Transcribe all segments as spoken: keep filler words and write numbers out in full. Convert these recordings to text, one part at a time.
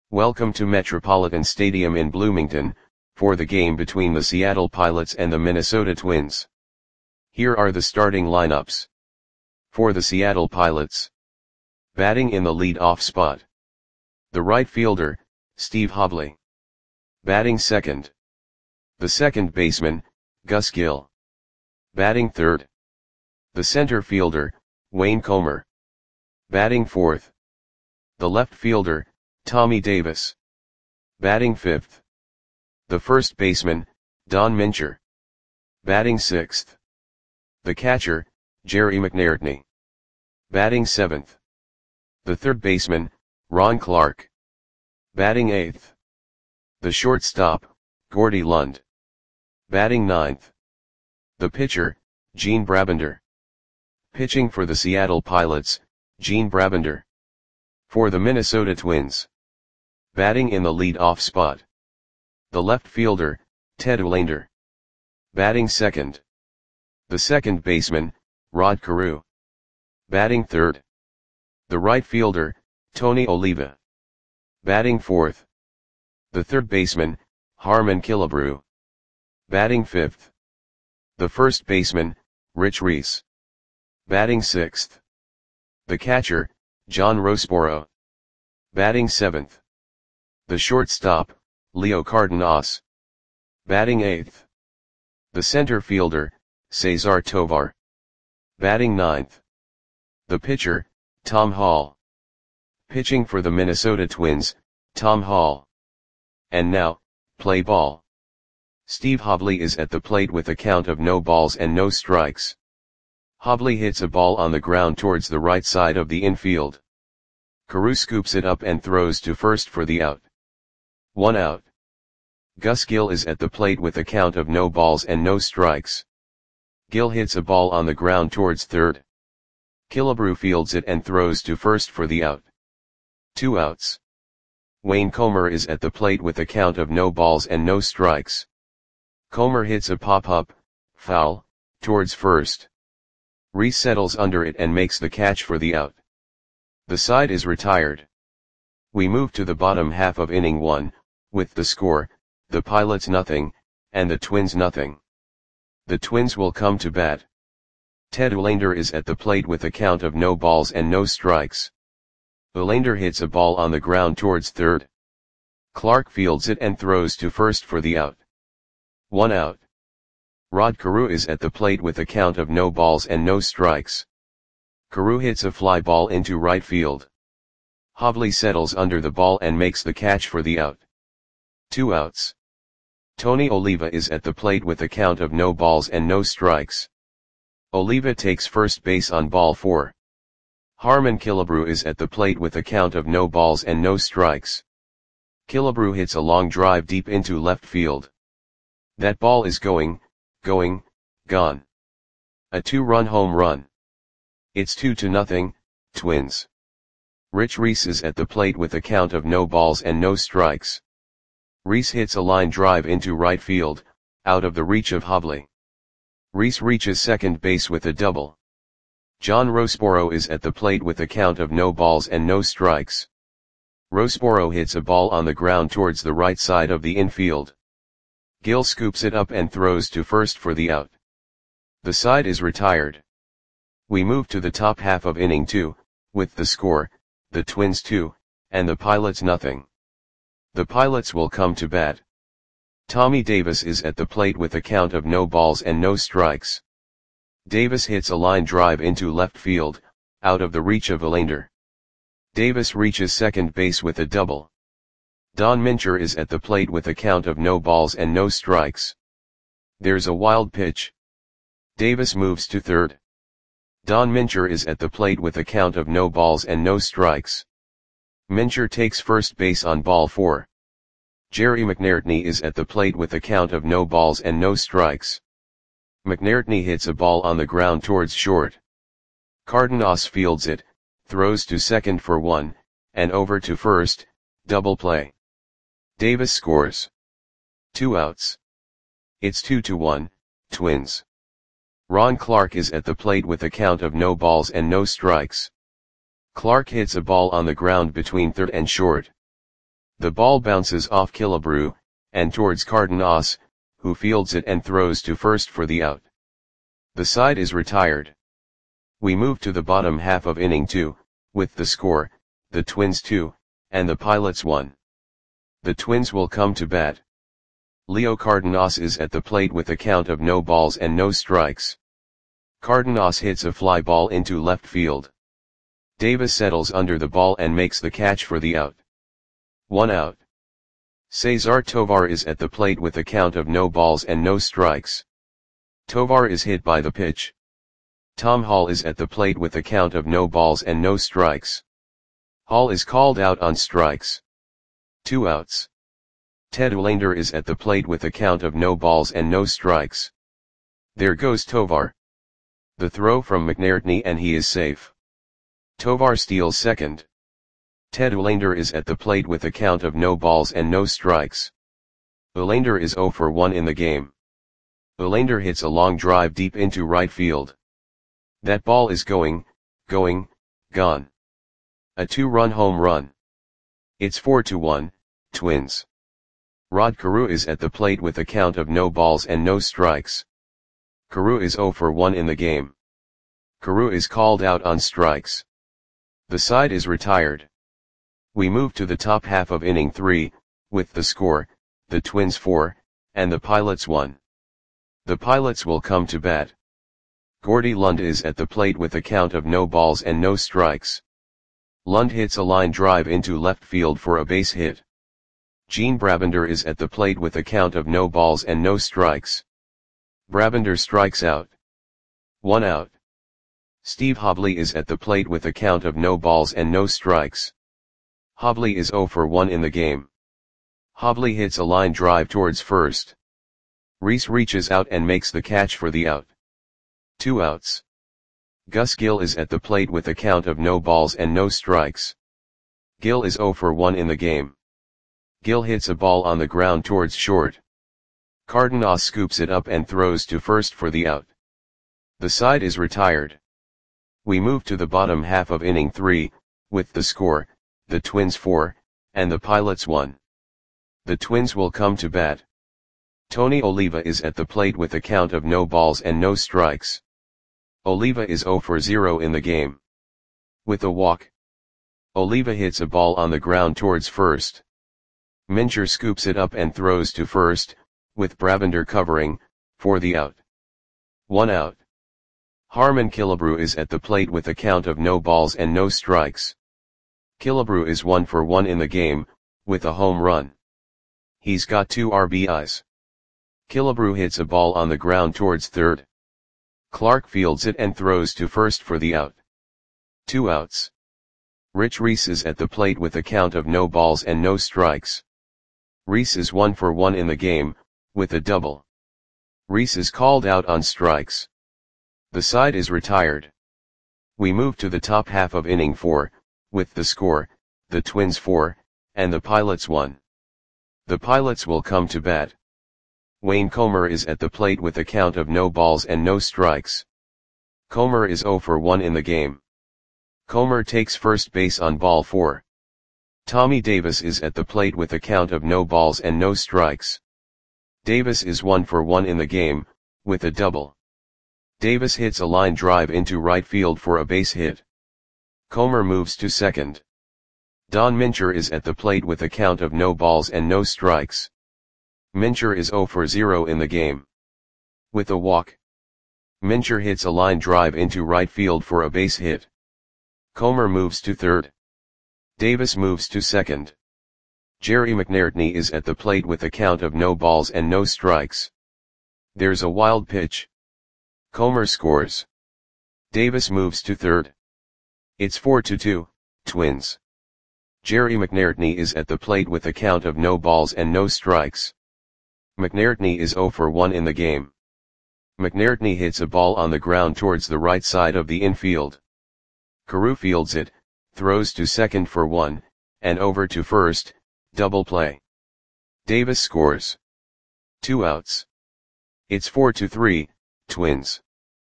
Welcome to Metropolitan Stadium in Bloomington, for the game between the Seattle Pilots and the Minnesota Twins. Here are the starting lineups. For the Seattle Pilots. Batting in the lead-off spot. The right fielder, Steve Hobley. Batting second. The second baseman, Gus Gill. Batting third. The center fielder, Wayne Comer. Batting fourth. The left fielder, Tommy Davis. Batting fifth. The first baseman, Don Mincher. Batting sixth. The catcher, Jerry McNairtney. Batting seventh. The third baseman, Ron Clark. Batting eighth. The shortstop, Gordy Lund. Batting ninth. The pitcher, Gene Brabender. Pitching for the Seattle Pilots, Gene Brabender. For the Minnesota Twins. Batting in the lead-off spot. The left fielder, Ted Olander. Batting second. The second baseman, Rod Carew. Batting third. The right fielder, Tony Oliva. Batting fourth. The third baseman, Harmon Killebrew. Batting fifth. The first baseman, Rich Reese. Batting sixth. The catcher, John Roseboro. Batting seventh. The shortstop, Leo Cardenas. Batting eighth. The center fielder, Cesar Tovar. Batting ninth. The pitcher, Tom Hall. Pitching for the Minnesota Twins, Tom Hall. And now, play ball. Steve Hobley is at the plate with a count of no balls and no strikes. Hobley hits a ball on the ground towards the right side of the infield. Carew scoops it up and throws to first for the out. One out. Gus Gill is at the plate with a count of no balls and no strikes. Gill hits a ball on the ground towards third. Killebrew fields it and throws to first for the out. Two outs. Wayne Comer is at the plate with a count of no balls and no strikes. Comer hits a pop-up, foul, towards first. Reese settles under it and makes the catch for the out. The side is retired. We move to the bottom half of inning one, with the score, the Pilots nothing, and the Twins nothing. The Twins will come to bat. Ted Olander is at the plate with a count of no balls and no strikes. Olander hits a ball on the ground towards third. Clark fields it and throws to first for the out. One out. Rod Carew is at the plate with a count of no balls and no strikes. Carew hits a fly ball into right field. Hobley settles under the ball and makes the catch for the out. Two outs. Tony Oliva is at the plate with a count of no balls and no strikes. Oliva takes first base on ball four. Harmon Killebrew is at the plate with a count of no balls and no strikes. Killebrew hits a long drive deep into left field. That ball is going, going, gone. A two-run home run. It's two to nothing, Twins. Rich Reese is at the plate with a count of no balls and no strikes. Reese hits a line drive into right field, out of the reach of Hobley. Reese reaches second base with a double. John Roseboro is at the plate with a count of no balls and no strikes. Roseboro hits a ball on the ground towards the right side of the infield. Gill scoops it up and throws to first for the out. The side is retired. We move to the top half of inning two, with the score, the Twins two, and the Pilots nothing. The Pilots will come to bat. Tommy Davis is at the plate with a count of no balls and no strikes. Davis hits a line drive into left field, out of the reach of Olander. Davis reaches second base with a double. Don Mincher is at the plate with a count of no balls and no strikes. There's a wild pitch. Davis moves to third. Don Mincher is at the plate with a count of no balls and no strikes. Mincher takes first base on ball four. Jerry McNairtney is at the plate with a count of no balls and no strikes. McNairtney hits a ball on the ground towards short. Cardenas fields it, throws to second for one, and over to first, double play. Davis scores. Two outs. It's two to one, Twins. Ron Clark is at the plate with a count of no balls and no strikes. Clark hits a ball on the ground between third and short. The ball bounces off Killebrew, and towards Cardenas, who fields it and throws to first for the out. The side is retired. We move to the bottom half of inning two, with the score, the Twins two, and the Pilots one. The Twins will come to bat. Leo Cardenas is at the plate with a count of no balls and no strikes. Cardenas hits a fly ball into left field. Davis settles under the ball and makes the catch for the out. One out. Cesar Tovar is at the plate with a count of no balls and no strikes. Tovar is hit by the pitch. Tom Hall is at the plate with a count of no balls and no strikes. Hall is called out on strikes. Two outs. Ted Uhlaender is at the plate with a count of no balls and no strikes. There goes Tovar. The throw from McNairtney and he is safe. Tovar steals second. Ted Uhlaender is at the plate with a count of no balls and no strikes. Uhlaender is oh for one in the game. Uhlaender hits a long drive deep into right field. That ball is going, going, gone. A two-run home run. It's four to one, Twins. Rod Carew is at the plate with a count of no balls and no strikes. Carew is oh for one in the game. Carew is called out on strikes. The side is retired. We move to the top half of inning three, with the score, the Twins four, and the Pilots one. The Pilots will come to bat. Gordy Lund is at the plate with a count of no balls and no strikes. Lund hits a line drive into left field for a base hit. Gene Brabender is at the plate with a count of no balls and no strikes. Brabender strikes out. One out. Steve Hobley is at the plate with a count of no balls and no strikes. Hobley is oh for one in the game. Hobley hits a line drive towards first. Reese reaches out and makes the catch for the out. Two outs. Gus Gill is at the plate with a count of no balls and no strikes. Gill is oh for one in the game. Gill hits a ball on the ground towards short. Cardenas scoops it up and throws to first for the out. The side is retired. We move to the bottom half of inning three, with the score, the Twins four, and the Pilots one. The Twins will come to bat. Tony Oliva is at the plate with a count of no balls and no strikes. Oliva is oh for zero in the game. With a walk. Oliva hits a ball on the ground towards first. Mincher scoops it up and throws to first, with Brabender covering, for the out. One out. Harmon Killebrew is at the plate with a count of no balls and no strikes. Killebrew is one for one in the game, with a home run. He's got two R B Is. Killebrew hits a ball on the ground towards third. Clark fields it and throws to first for the out. Two outs. Rich Reese is at the plate with a count of no balls and no strikes. Reese is one for one in the game, with a double. Reese is called out on strikes. The side is retired. We move to the top half of inning four, with the score, the Twins four, and the Pilots one. The Pilots will come to bat. Wayne Comer is at the plate with a count of no balls and no strikes. Comer is oh for one in the game. Comer takes first base on ball four. Tommy Davis is at the plate with a count of no balls and no strikes. Davis is one for one in the game, with a double. Davis hits a line drive into right field for a base hit. Comer moves to second. Don Mincher is at the plate with a count of no balls and no strikes. Mincher is oh for zero in the game. With a walk. Mincher hits a line drive into right field for a base hit. Comer moves to third. Davis moves to second. Jerry McNairtney is at the plate with a count of no balls and no strikes. There's a wild pitch. Comer scores. Davis moves to third. It's four to two, Twins. Jerry McNairtney is at the plate with a count of no balls and no strikes. McNairtney is oh for one in the game. McNairtney hits a ball on the ground towards the right side of the infield. Carew fields it, throws to second for one, and over to first, double play. Davis scores. Two outs. It's four to three, Twins.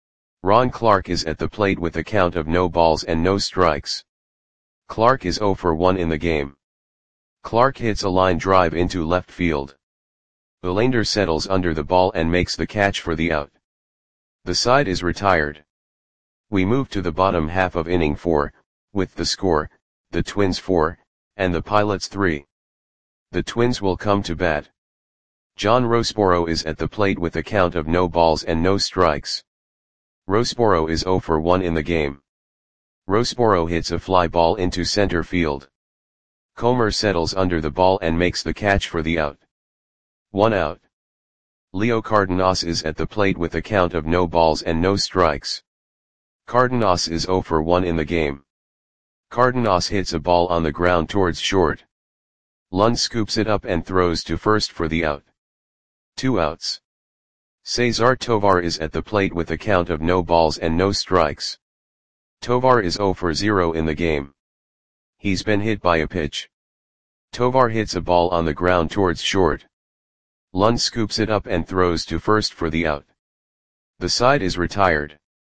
Ron Clark is at the plate with a count of no balls and no strikes. Clark is oh for one in the game. Clark hits a line drive into left field. Olander settles under the ball and makes the catch for the out. The side is retired. We move to the bottom half of inning four, with the score, the Twins four, and the Pilots three. The Twins will come to bat. John Roseboro is at the plate with a count of no balls and no strikes. Roseboro is zero for one in the game. Roseboro hits a fly ball into center field. Comer settles under the ball and makes the catch for the out. One out. Leo Cardenas is at the plate with a count of no balls and no strikes. Cardenas is zero for one in the game. Cardenas hits a ball on the ground towards short. Lund scoops it up and throws to first for the out. Two outs. Cesar Tovar is at the plate with a count of no balls and no strikes. Tovar is zero for zero in the game. He's been hit by a pitch. Tovar hits a ball on the ground towards short. Lund scoops it up and throws to first for the out. The side is retired.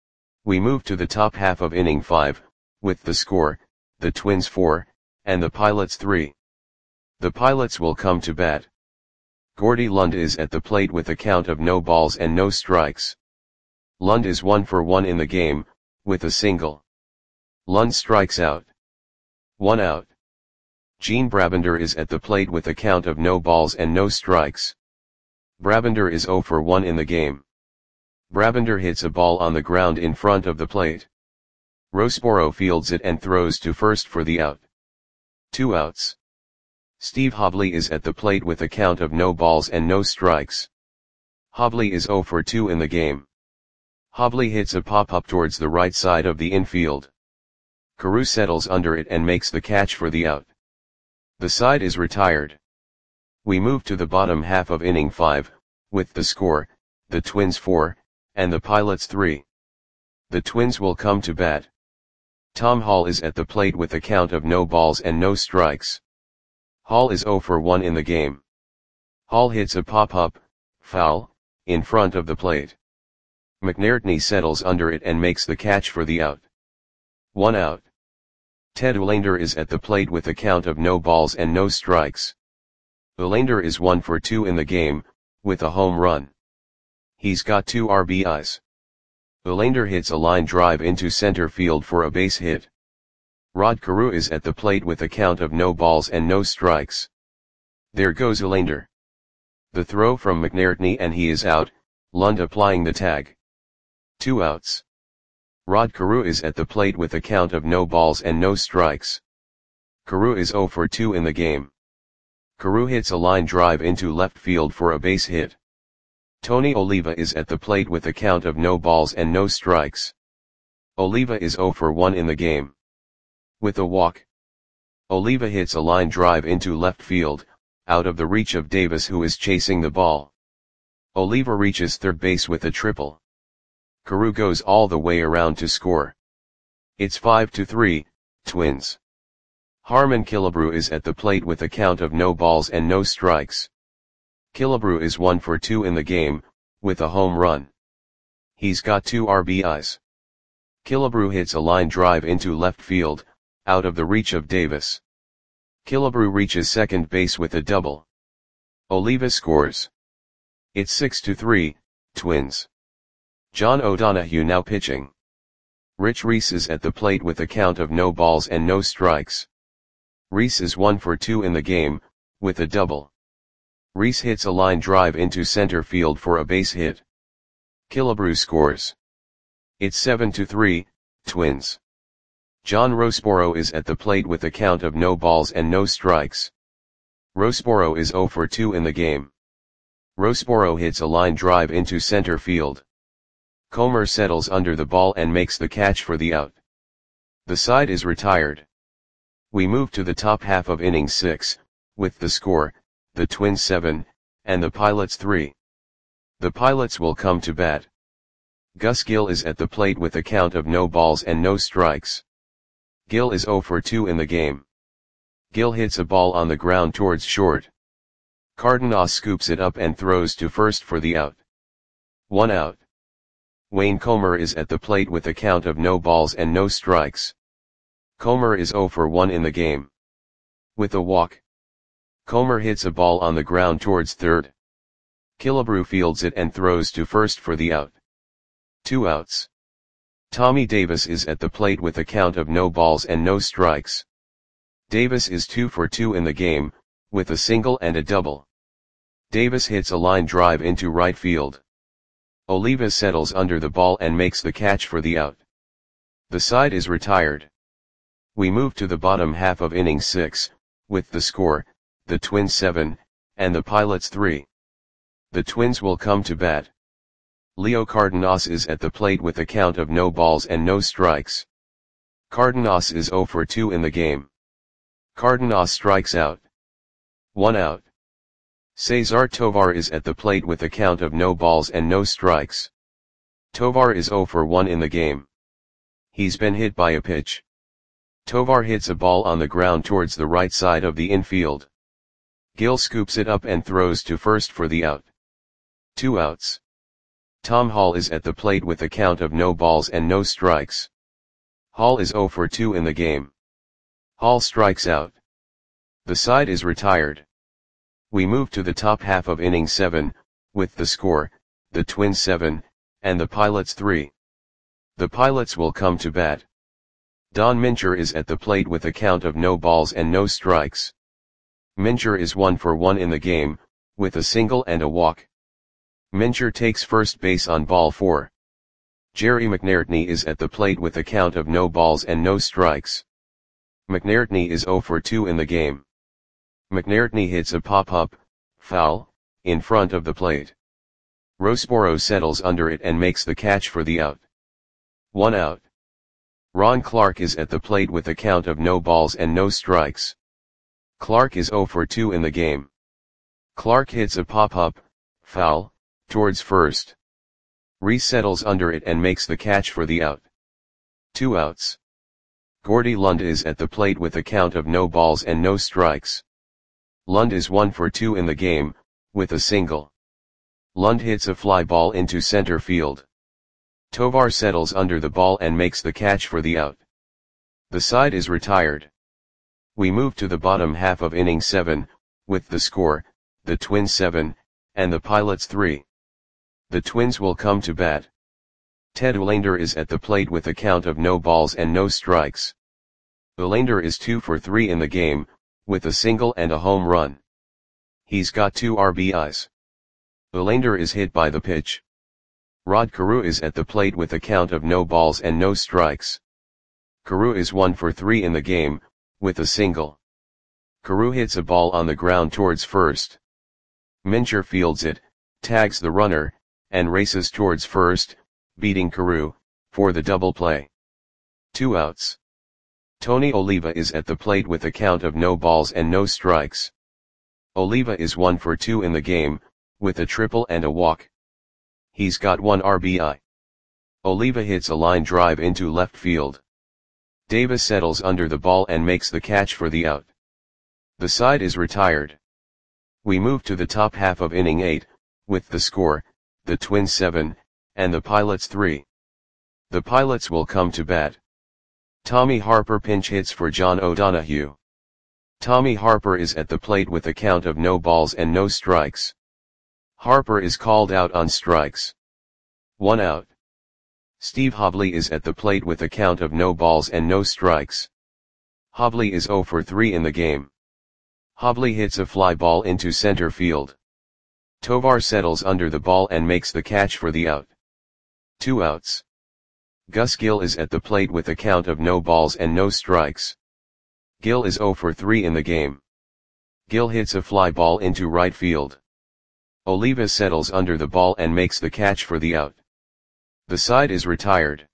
We move to the top half of inning five, with the score, the Twins four, and the Pilots three. The Pilots will come to bat. Gordy Lund is at the plate with a count of no balls and no strikes. Lund is one for one in the game, with a single. Lund strikes out. One out. Gene Brabender is at the plate with a count of no balls and no strikes. Brabender is zero for one in the game. Brabender hits a ball on the ground in front of the plate. Roseboro fields it and throws to first for the out. Two outs. Steve Hobley is at the plate with a count of no balls and no strikes. Hobley is zero for two in the game. Hobley hits a pop-up towards the right side of the infield. Carew settles under it and makes the catch for the out. The side is retired. We move to the bottom half of inning five, with the score, the Twins four, and the Pilots three. The Twins will come to bat. Tom Hall is at the plate with a count of no balls and no strikes. Hall is zero for one in the game. Hall hits a pop-up, foul, in front of the plate. McNairtney settles under it and makes the catch for the out. One out. Ted Olander is at the plate with a count of no balls and no strikes. Olander is one for two in the game, with a home run. He's got two R B Is. Olander hits a line drive into center field for a base hit. Rod Carew is at the plate with a count of no balls and no strikes. There goes Olander. The throw from McNairtney and he is out, Lund applying the tag. Two outs. Rod Carew is at the plate with a count of no balls and no strikes. Carew is zero for two in the game. Carew hits a line drive into left field for a base hit. Tony Oliva is at the plate with a count of no balls and no strikes. Oliva is zero for one in the game. With a walk. Oliva hits a line drive into left field, out of the reach of Davis who is chasing the ball. Oliva reaches third base with a triple. Carew goes all the way around to score. It's five to three, Twins. Harmon Killebrew is at the plate with a count of no balls and no strikes. Killebrew is one for two in the game, with a home run. He's got two R B Is. Killebrew hits a line drive into left field, out of the reach of Davis. Killebrew reaches second base with a double. Oliva scores. It's six to three, Twins. John O'Donohue now pitching. Rich Reese is at the plate with a count of no balls and no strikes. Reese is one for two in the game, with a double. Reese hits a line drive into center field for a base hit. Killebrew scores. It's seven to three, Twins. John Roseboro is at the plate with a count of no balls and no strikes. Roseboro is zero for two in the game. Roseboro hits a line drive into center field. Comer settles under the ball and makes the catch for the out. The side is retired. We move to the top half of inning six, with the score, the Twins seven, and the Pilots three. The Pilots will come to bat. Gus Gill is at the plate with a count of no balls and no strikes. Gill is zero for two in the game. Gill hits a ball on the ground towards short. Cardenas scoops it up and throws to first for the out. One out. Wayne Comer is at the plate with a count of no balls and no strikes. Comer is zero for one in the game. With a walk. Comer hits a ball on the ground towards third. Killebrew fields it and throws to first for the out. Two outs. Tommy Davis is at the plate with a count of no balls and no strikes. Davis is two for two in the game, with a single and a double. Davis hits a line drive into right field. Oliva settles under the ball and makes the catch for the out. The side is retired. We move to the bottom half of inning six, with the score, the Twins seven, and the Pilots three. The Twins will come to bat. Leo Cardenas is at the plate with a count of no balls and no strikes. Cardenas is zero for two in the game. Cardenas strikes out. One out. Cesar Tovar is at the plate with a count of no balls and no strikes. Tovar is zero for one in the game. He's been hit by a pitch. Tovar hits a ball on the ground towards the right side of the infield. Gil scoops it up and throws to first for the out. Two outs. Tom Hall is at the plate with a count of no balls and no strikes. Hall is zero for two in the game. Hall strikes out. The side is retired. We move to the top half of inning seven, with the score, the Twins seven, and the Pilots three. The Pilots will come to bat. Don Mincher is at the plate with a count of no balls and no strikes. Mincher is one for one in the game, with a single and a walk. Mincher takes first base on ball four. Jerry McNairtney is at the plate with a count of no balls and no strikes. McNairtney is zero for two in the game. McNairtney hits a pop-up, foul, in front of the plate. Rosboro settles under it and makes the catch for the out. One out. Ron Clark is at the plate with a count of no balls and no strikes. Clark is zero for two in the game. Clark hits a pop-up, foul, towards first. Reese settles under it and makes the catch for the out. Two outs. Gordy Lund is at the plate with a count of no balls and no strikes. Lund is one for two in the game, with a single. Lund hits a fly ball into center field. Tovar settles under the ball and makes the catch for the out. The side is retired. We move to the bottom half of inning seven, with the score, the Twins seven, and the Pilots three. The Twins will come to bat. Ted Olander is at the plate with a count of no balls and no strikes. Olander is two for three in the game, with a single and a home run. He's got two R B Is. Olander is hit by the pitch. Rod Carew is at the plate with a count of no balls and no strikes. Carew is one for three in the game, with a single. Carew hits a ball on the ground towards first. Mincher fields it, tags the runner, and races towards first, beating Carew, for the double play. Two outs. Tony Oliva is at the plate with a count of no balls and no strikes. Oliva is one for two in the game, with a triple and a walk. He's got one R B I. Oliva hits a line drive into left field. Davis settles under the ball and makes the catch for the out. The side is retired. We move to the top half of inning eight, with the score, the Twins seven, and the Pilots three. The Pilots will come to bat. Tommy Harper pinch hits for John O'Donohue. Tommy Harper is at the plate with a count of no balls and no strikes. Harper is called out on strikes. One out. Steve Hobley is at the plate with a count of no balls and no strikes. Hobley is zero for three in the game. Hobley hits a fly ball into center field. Tovar settles under the ball and makes the catch for the out. Two outs. Gus Gill is at the plate with a count of no balls and no strikes. Gill is zero for three in the game. Gill hits a fly ball into right field. Oliva settles under the ball and makes the catch for the out. The side is retired.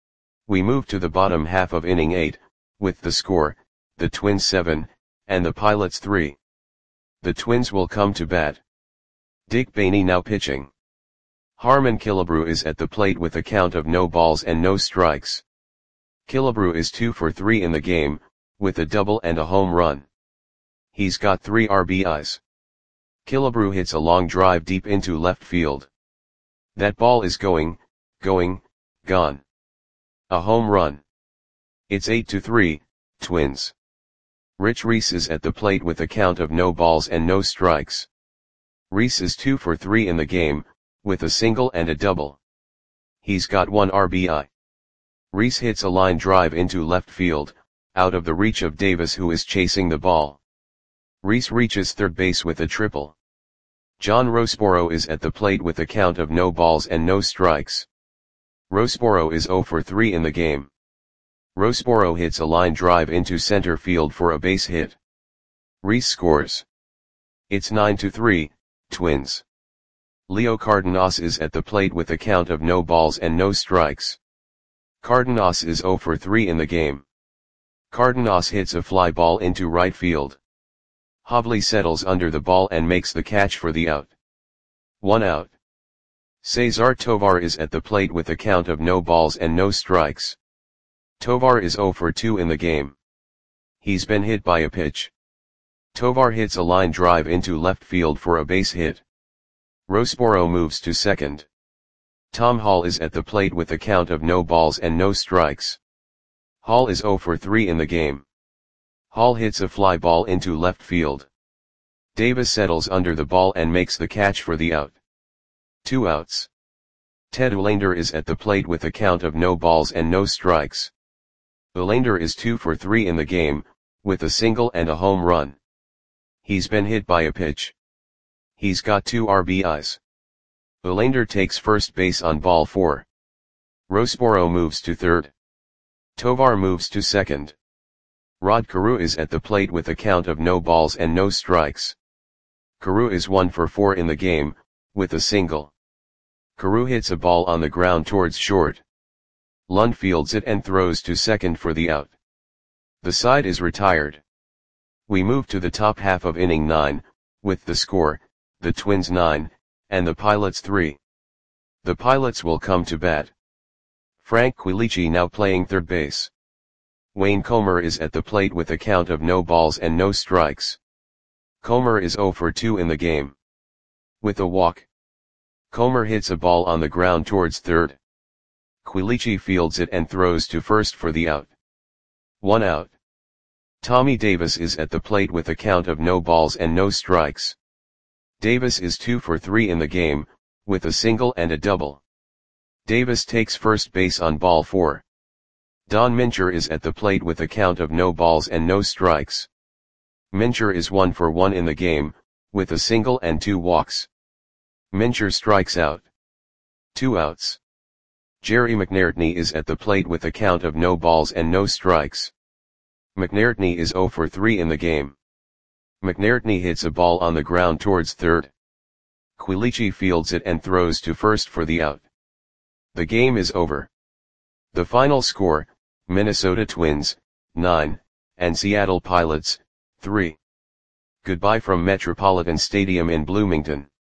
We move to the bottom half of inning eight, with the score, the Twins seven, and the Pilots three. The Twins will come to bat. Dick Bainey now pitching. Harmon Killebrew is at the plate with a count of no balls and no strikes. Killebrew is two for three in the game, with a double and a home run. He's got three R B Is. Killebrew hits a long drive deep into left field. That ball is going, going, gone. A home run. It's eight to three, Twins. Rich Reese is at the plate with a count of no balls and no strikes. Reese is two for three in the game, with a single and a double. He's got one R B I. Reese hits a line drive into left field, out of the reach of Davis, who is chasing the ball. Reese reaches third base with a triple. John Roseboro is at the plate with a count of no balls and no strikes. Roseboro is zero for three in the game. Roseboro hits a line drive into center field for a base hit. Reese scores. It's nine to three, Twins. Leo Cardenas is at the plate with a count of no balls and no strikes. Cardenas is zero for three in the game. Cardenas hits a fly ball into right field. Hovley settles under the ball and makes the catch for the out. One out. Cesar Tovar is at the plate with a count of no balls and no strikes. Tovar is zero for two in the game. He's been hit by a pitch. Tovar hits a line drive into left field for a base hit. Roseboro moves to second. Tom Hall is at the plate with a count of no balls and no strikes. Hall is zero for three in the game. Hall hits a fly ball into left field. Davis settles under the ball and makes the catch for the out. Two outs. Ted Uhlaender is at the plate with a count of no balls and no strikes. Uhlaender is two for three in the game, with a single and a home run. He's been hit by a pitch. He's got two R B Is. Uhlaender takes first base on ball four. Roseboro moves to third. Tovar moves to second. Rod Carew is at the plate with a count of no balls and no strikes. Carew is one for four in the game, with a single. Carew hits a ball on the ground towards short. Lund fields it and throws to second for the out. The side is retired. We move to the top half of inning nine, with the score, the Twins nine, and the Pilots three. The Pilots will come to bat. Frank Quilici now playing third base. Wayne Comer is at the plate with a count of no balls and no strikes. Comer is zero for two in the game. With a walk. Comer hits a ball on the ground towards third. Quilici fields it and throws to first for the out. One out. Tommy Davis is at the plate with a count of no balls and no strikes. Davis is two for three in the game, with a single and a double. Davis takes first base on ball four. Don Mincher is at the plate with a count of no balls and no strikes. Mincher is one for one in the game, with a single and two walks. Mincher strikes out. Two outs. Jerry McNairtney is at the plate with a count of no balls and no strikes. McNairtney is zero for three in the game. McNairtney hits a ball on the ground towards third. Quilici fields it and throws to first for the out. The game is over. The final score, Minnesota Twins, nine, and Seattle Pilots, three. Goodbye from Metropolitan Stadium in Bloomington.